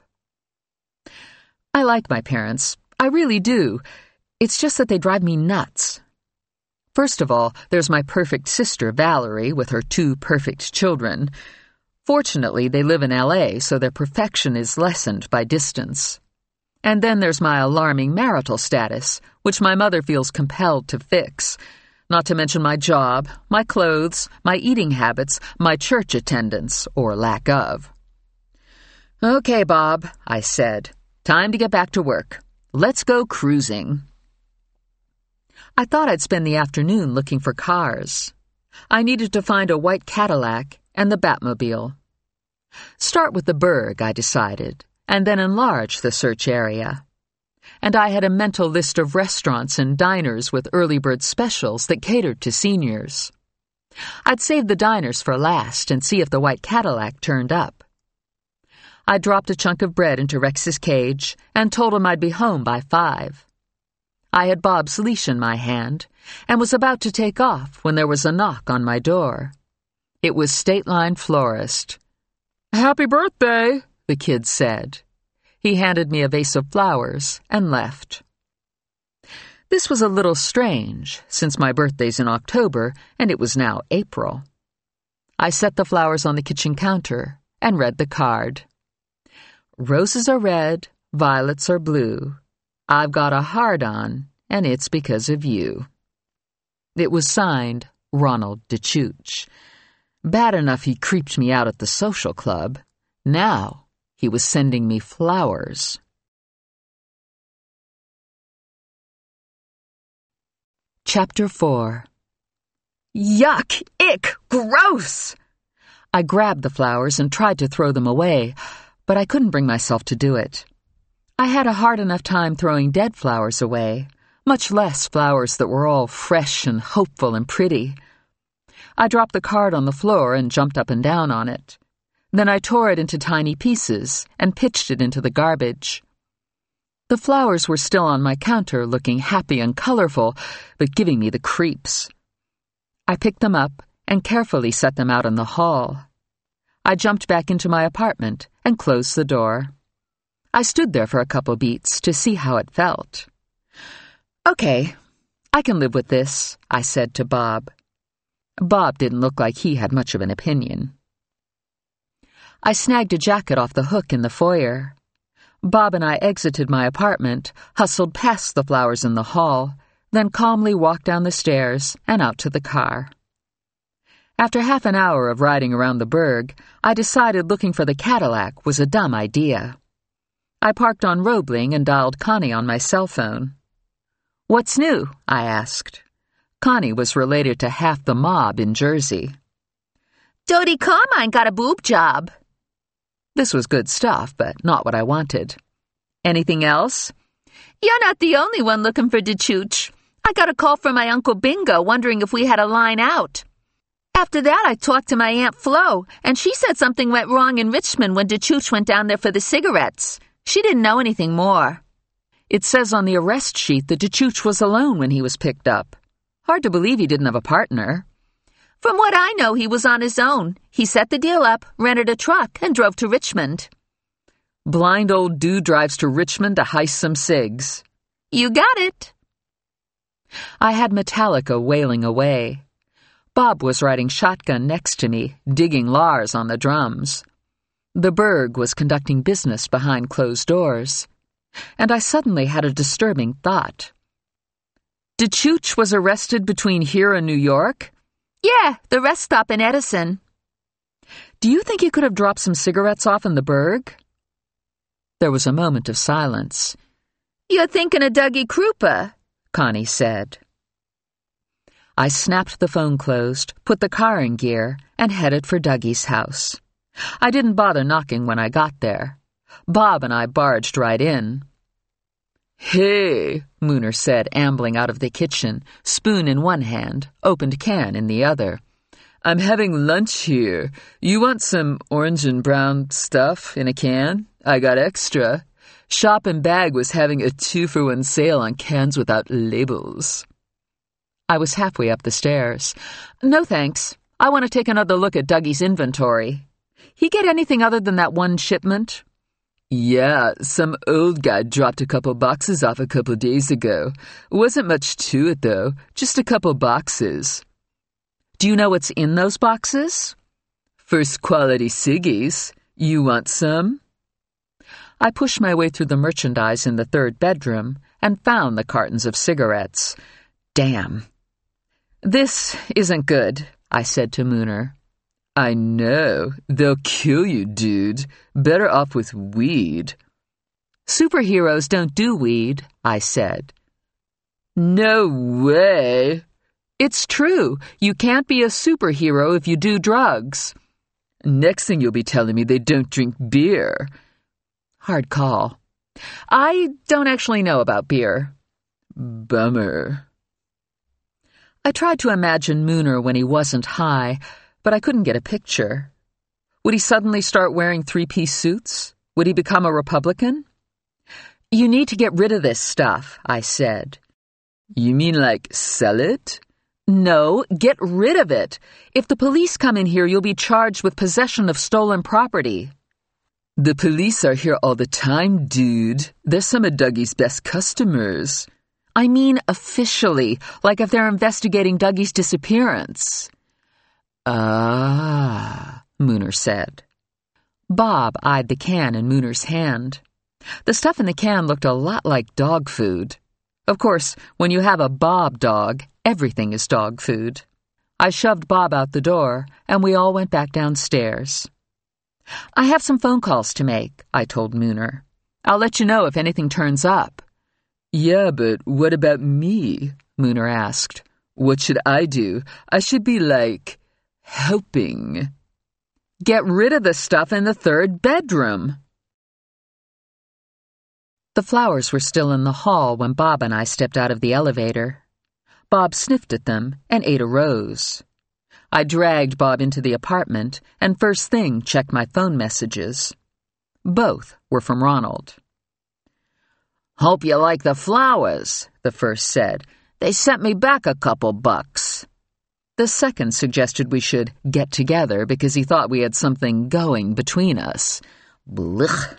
I like my parents. I really do. It's just that they drive me nuts. First of all, there's my perfect sister, Valerie, with her two perfect children. Fortunately, they live in L A, so their perfection is lessened by distance. And then there's my alarming marital status, which my mother feels compelled to fix, not to mention my job, my clothes, my eating habits, my church attendance, or lack of. "Okay, Bob," I said. "Time to get back to work. Let's go cruising." I thought I'd spend the afternoon looking for cars. I needed to find a white Cadillac and the Batmobile. Start with the Berg, I decided, and then enlarge the search area. And I had a mental list of restaurants and diners with early bird specials that catered to seniors. I'd save the diners for last and see if the white Cadillac turned up. I dropped a chunk of bread into Rex's cage and told him I'd be home by five. I had Bob's leash in my hand and was about to take off when there was a knock on my door. It was State Line Florist. "Happy birthday," the kid said. He handed me a vase of flowers and left. This was a little strange, since my birthday's in October and it was now April. I set the flowers on the kitchen counter and read the card. "Roses are red, violets are blue. I've got a heart on, and it's because of you." It was signed Ronald DeChooch. Bad enough he creeped me out at the social club. Now he was sending me flowers. Chapter four. Yuck! Ick! Gross! I grabbed the flowers and tried to throw them away, but I couldn't bring myself to do it. I had a hard enough time throwing dead flowers away, much less flowers that were all fresh and hopeful and pretty. I dropped the card on the floor and jumped up and down on it. Then I tore it into tiny pieces and pitched it into the garbage. The flowers were still on my counter, looking happy and colorful, but giving me the creeps. I picked them up and carefully set them out in the hall. I jumped back into my apartment and closed the door. I stood there for a couple beats to see how it felt. "Okay, I can live with this," I said to Bob. Bob didn't look like he had much of an opinion. I snagged a jacket off the hook in the foyer. Bob and I exited my apartment, hustled past the flowers in the hall, then calmly walked down the stairs and out to the car. After half an hour of riding around the Berg, I decided looking for the Cadillac was a dumb idea. I parked on Roebling and dialed Connie on my cell phone. "What's new?" I asked. Connie was related to half the mob in Jersey. Dodie Carmine got a boob job. This was good stuff, but not what I wanted. "Anything else?" You're not the only one looking for DeChooch. I got a call from my Uncle Bingo wondering if we had a line out. After that, I talked to my Aunt Flo, and she said something went wrong in Richmond when DeChooch went down there for the cigarettes. She didn't know anything more. It says on the arrest sheet that DeChooch was alone when he was picked up. Hard to believe he didn't have a partner. From what I know, he was on his own. He set the deal up, rented a truck, and drove to Richmond. Blind old dude drives to Richmond to heist some cigs. You got it. I had Metallica wailing away. Bob was riding shotgun next to me, digging Lars on the drums. The Berg was conducting business behind closed doors. And I suddenly had a disturbing thought. DeChooch was arrested between here and New York? Yeah, the rest stop in Edison. Do you think he could have dropped some cigarettes off in the Berg? There was a moment of silence. You're thinking of Dougie Krupa, Connie said. I snapped the phone closed, put the car in gear, and headed for Dougie's house. I didn't bother knocking when I got there. Bob and I barged right in. "Hey," Mooner said, ambling out of the kitchen, spoon in one hand, opened can in the other. "I'm having lunch here. You want some orange and brown stuff in a can? I got extra. Shop and Bag was having a two-for-one sale on cans without labels." I was halfway up the stairs. "No thanks. I want to take another look at Dougie's inventory. He get anything other than that one shipment?" "Yeah, some old guy dropped a couple boxes off a couple days ago. Wasn't much to it, though. Just a couple boxes." "Do you know what's in those boxes?" "First quality ciggies. You want some?" I pushed my way through the merchandise in the third bedroom and found the cartons of cigarettes. Damn. "This isn't good," I said to Mooner. "I know. They'll kill you, dude. Better off with weed." "Superheroes don't do weed," I said. No way. It's true. You can't be a superhero if you do drugs. Next thing you'll be telling me they don't drink beer. Hard call. I don't actually know about beer. Bummer. I tried to imagine Mooner when he wasn't high, but I couldn't get a picture. Would he suddenly start wearing three-piece suits? Would he become a Republican? You need to get rid of this stuff, I said. You mean like sell it? No, get rid of it. If the police come in here, you'll be charged with possession of stolen property. The police are here all the time, dude. They're some of Dougie's best customers. I mean officially, like if they're investigating Dougie's disappearance. Ah, Mooner said. Bob eyed the can in Mooner's hand. The stuff in the can looked a lot like dog food. Of course, when you have a Bob dog, everything is dog food. I shoved Bob out the door, and we all went back downstairs. I have some phone calls to make, I told Mooner. I'll let you know if anything turns up. Yeah, but what about me? Mooner asked. What should I do? I should be like, helping. Get rid of the stuff in the third bedroom. The flowers were still in the hall when Bob and I stepped out of the elevator. Bob sniffed at them and ate a rose. I dragged Bob into the apartment and first thing checked my phone messages. Both were from Ronald. Hope you like the flowers, the first said. They sent me back a couple bucks. The second suggested we should get together because he thought we had something going between us. Blech.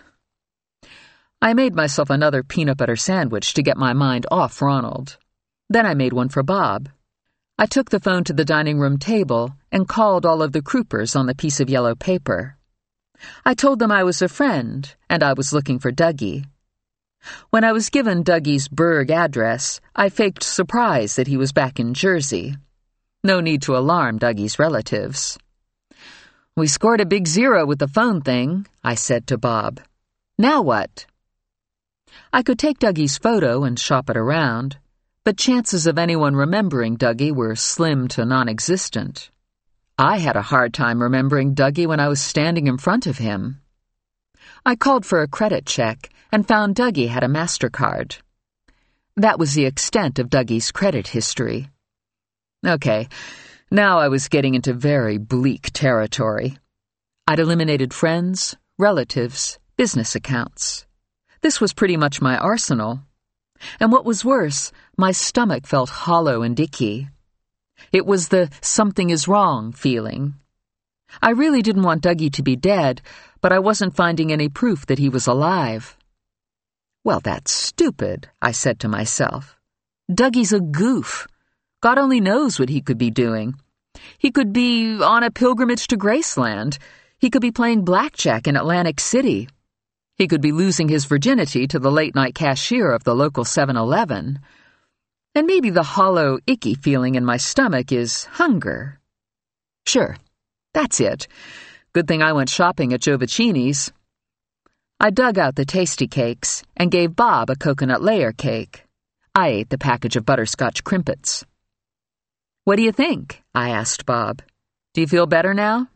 I made myself another peanut butter sandwich to get my mind off Ronald. Then I made one for Bob. I took the phone to the dining room table and called all of the Croupers on the piece of yellow paper. I told them I was a friend and I was looking for Dougie. When I was given Dougie's Berg address, I faked surprise that he was back in Jersey. No need to alarm Dougie's relatives. We scored a big zero with the phone thing, I said to Bob. Now what? I could take Dougie's photo and shop it around, but chances of anyone remembering Dougie were slim to non-existent. I had a hard time remembering Dougie when I was standing in front of him. I called for a credit check and found Dougie had a MasterCard. That was the extent of Dougie's credit history. Okay, now I was getting into very bleak territory. I'd eliminated friends, relatives, business accounts. This was pretty much my arsenal. And what was worse, my stomach felt hollow and icky. It was the something is wrong feeling. I really didn't want Dougie to be dead, but I wasn't finding any proof that he was alive. Well, that's stupid, I said to myself. Dougie's a goof. God only knows what he could be doing. He could be on a pilgrimage to Graceland. He could be playing blackjack in Atlantic City. He could be losing his virginity to the late-night cashier of the local seven eleven. And maybe the hollow, icky feeling in my stomach is hunger. Sure, that's it. Good thing I went shopping at Giovacini's. I dug out the tasty cakes and gave Bob a coconut layer cake. I ate the package of butterscotch crimpets. What do you think? I asked Bob. Do you feel better now?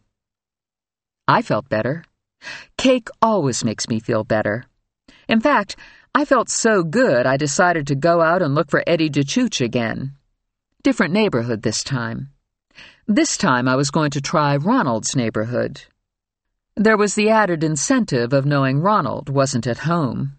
I felt better. Cake always makes me feel better. In fact, I felt so good I decided to go out and look for Eddie DeChooch again. Different neighborhood this time. This time I was going to try Ronald's neighborhood. There was the added incentive of knowing Ronald wasn't at home.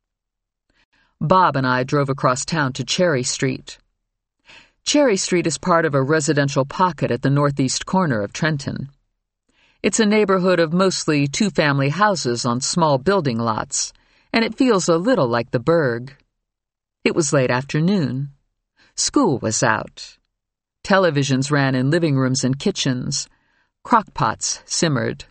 Bob and I drove across town to Cherry Street. Cherry Street is part of a residential pocket at the northeast corner of Trenton. It's a neighborhood of mostly two-family houses on small building lots, and it feels a little like the Berg. It was late afternoon. School was out. Televisions ran in living rooms and kitchens. Crock-pots simmered.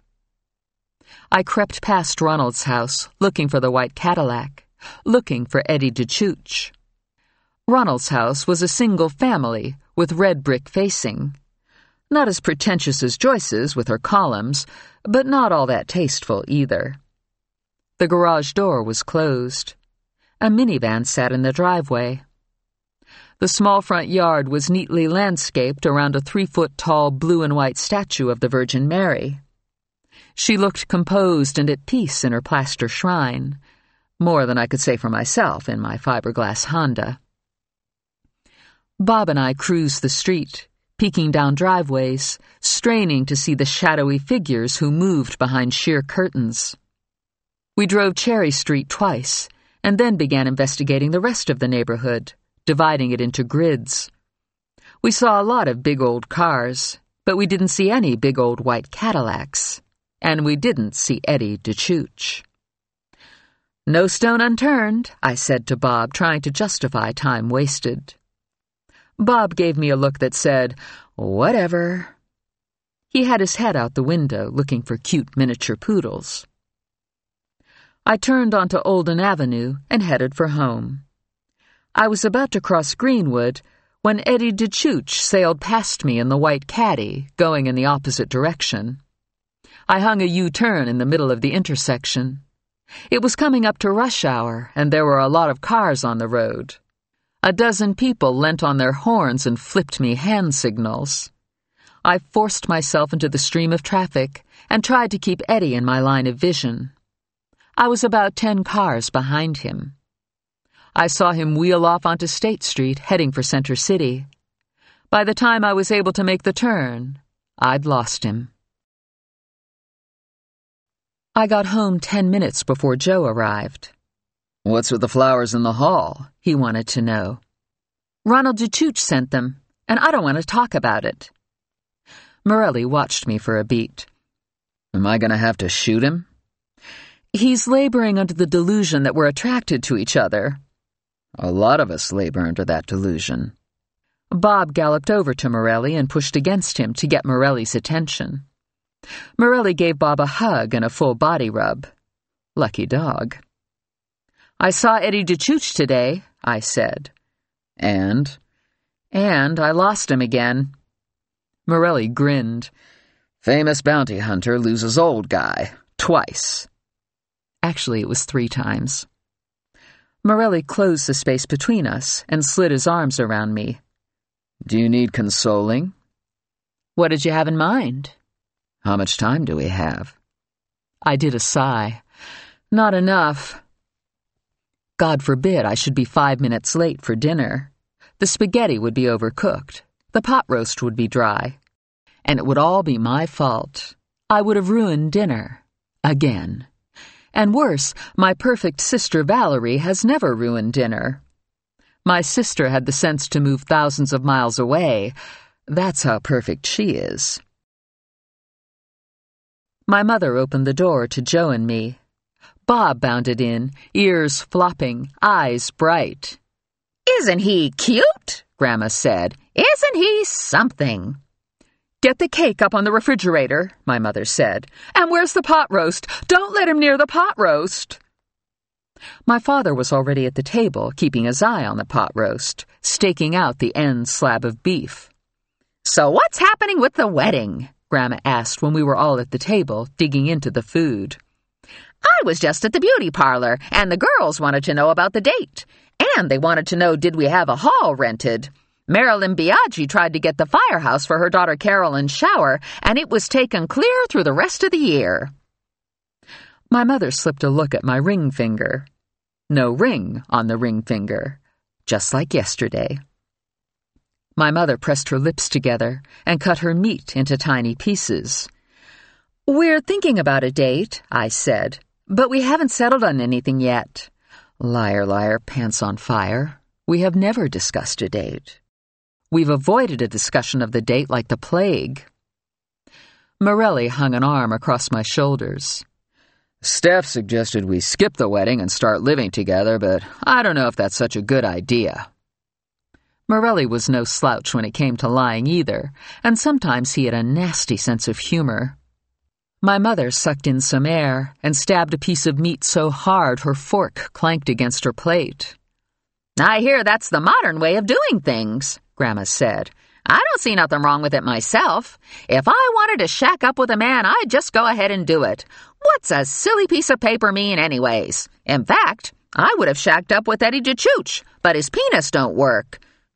I crept past Ronald's house, looking for the white Cadillac, looking for Eddie DeChooch. Ronald's house was a single family with red brick facing. Not as pretentious as Joyce's with her columns, but not all that tasteful either. The garage door was closed. A minivan sat in the driveway. The small front yard was neatly landscaped around a three-foot-tall blue and white statue of the Virgin Mary. She looked composed and at peace in her plaster shrine, more than I could say for myself in my fiberglass Honda. Bob and I cruised the street, peeking down driveways, straining to see the shadowy figures who moved behind sheer curtains. We drove Cherry Street twice, and then began investigating the rest of the neighborhood, dividing it into grids. We saw a lot of big old cars, but we didn't see any big old white Cadillacs, and we didn't see Eddie DeChooch. "No stone unturned," I said to Bob, trying to justify time wasted. Bob gave me a look that said, "Whatever." He had his head out the window, looking for cute miniature poodles. I turned onto Olden Avenue and headed for home. I was about to cross Greenwood when Eddie DeChooch sailed past me in the white caddy, going in the opposite direction. I hung a U-turn in the middle of the intersection. It was coming up to rush hour, and there were a lot of cars on the road. A dozen people leant on their horns and flipped me hand signals. I forced myself into the stream of traffic and tried to keep Eddie in my line of vision. I was about ten cars behind him. I saw him wheel off onto State Street, heading for Center City. By the time I was able to make the turn, I'd lost him. I got home ten minutes before Joe arrived. "What's with the flowers in the hall?" he wanted to know. "Ronald DeChooch sent them, and I don't want to talk about it." Morelli watched me for a beat. "Am I going to have to shoot him?" "He's laboring under the delusion that we're attracted to each other." "A lot of us labor under that delusion." Bob galloped over to Morelli and pushed against him to get Morelli's attention. Morelli gave Bob a hug and a full body rub. Lucky dog. "I saw Eddie DeChooch today," I said. "And?" "And I lost him again." Morelli grinned. "Famous bounty hunter loses old guy. Twice." Actually, it was three times. Morelli closed the space between us and slid his arms around me. "Do you need consoling?" "What did you have in mind?" "How much time do we have?" I did a sigh. "Not enough." God forbid I should be five minutes late for dinner. The spaghetti would be overcooked. The pot roast would be dry. And it would all be my fault. I would have ruined dinner. Again. And worse, my perfect sister Valerie has never ruined dinner. My sister had the sense to move thousands of miles away. That's how perfect she is. My mother opened the door to Joe and me. Bob bounded in, ears flopping, eyes bright. "Isn't he cute?" Grandma said. "Isn't he something?" "Get the cake up on the refrigerator," my mother said. "And where's the pot roast? Don't let him near the pot roast." My father was already at the table, keeping his eye on the pot roast, staking out the end slab of beef. "So what's happening with the wedding?" Grandma asked when we were all at the table, digging into the food. "I was just at the beauty parlor, and the girls wanted to know about the date. And they wanted to know, did we have a hall rented? Marilyn Biaggi tried to get the firehouse for her daughter Carolyn's shower, and it was taken clear through the rest of the year." My mother slipped a look at my ring finger. No ring on the ring finger, just like yesterday. My mother pressed her lips together and cut her meat into tiny pieces. "We're thinking about a date," I said, "but we haven't settled on anything yet." Liar, liar, pants on fire. We have never discussed a date. We've avoided a discussion of the date like the plague. Morelli hung an arm across my shoulders. "Steph suggested we skip the wedding and start living together, but I don't know if that's such a good idea." Morelli was no slouch when it came to lying either, and sometimes he had a nasty sense of humor. My mother sucked in some air and stabbed a piece of meat so hard her fork clanked against her plate. "I hear that's the modern way of doing things," Grandma said. "I don't see nothing wrong with it myself. If I wanted to shack up with a man, I'd just go ahead and do it. What's a silly piece of paper mean anyways? In fact, I would have shacked up with Eddie DeChooch, but his penis don't work.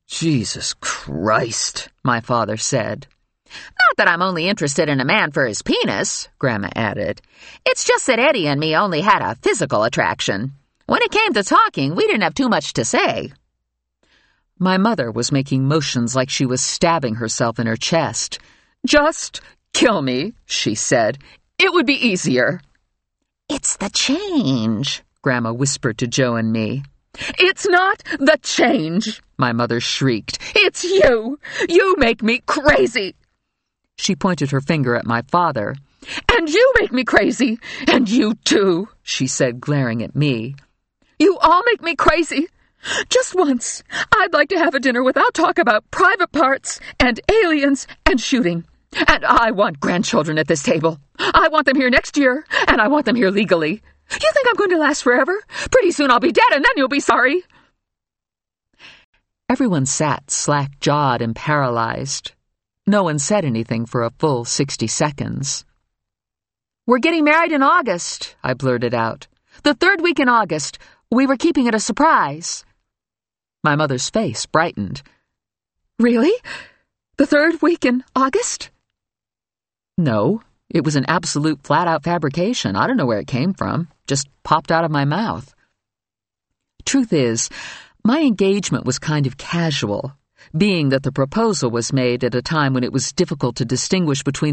Jesus Christ, my father said. Not that I'm only interested in a man for his penis, Grandma added. It's just that Eddie and me only had a physical attraction. When it came to talking, we didn't have too much to say. My mother was making motions like she was stabbing herself in her chest. Just kill me, she said. It would be easier. It's the change, Grandma whispered to Joe and me. It's not the change, my mother shrieked. It's you. You make me crazy. She pointed her finger at my father. And you make me crazy. And you too, she said, glaring at me. You all make me crazy. Just once, I'd like to have a dinner without talk about private parts and aliens and shooting. And I want grandchildren at this table. I want them here next year, and I want them here legally. You think I'm going to last forever? Pretty soon I'll be dead, and then you'll be sorry. Everyone sat slack-jawed and paralyzed. No one said anything for a full sixty seconds. We're getting married in August, I blurted out. The third week in August. We were keeping it a surprise. My mother's face brightened. Really? The third week in August? No, it was an absolute flat-out fabrication. I don't know where it came from. Just popped out of my mouth. Truth is, my engagement was kind of casual, being that the proposal was made at a time when it was difficult to distinguish between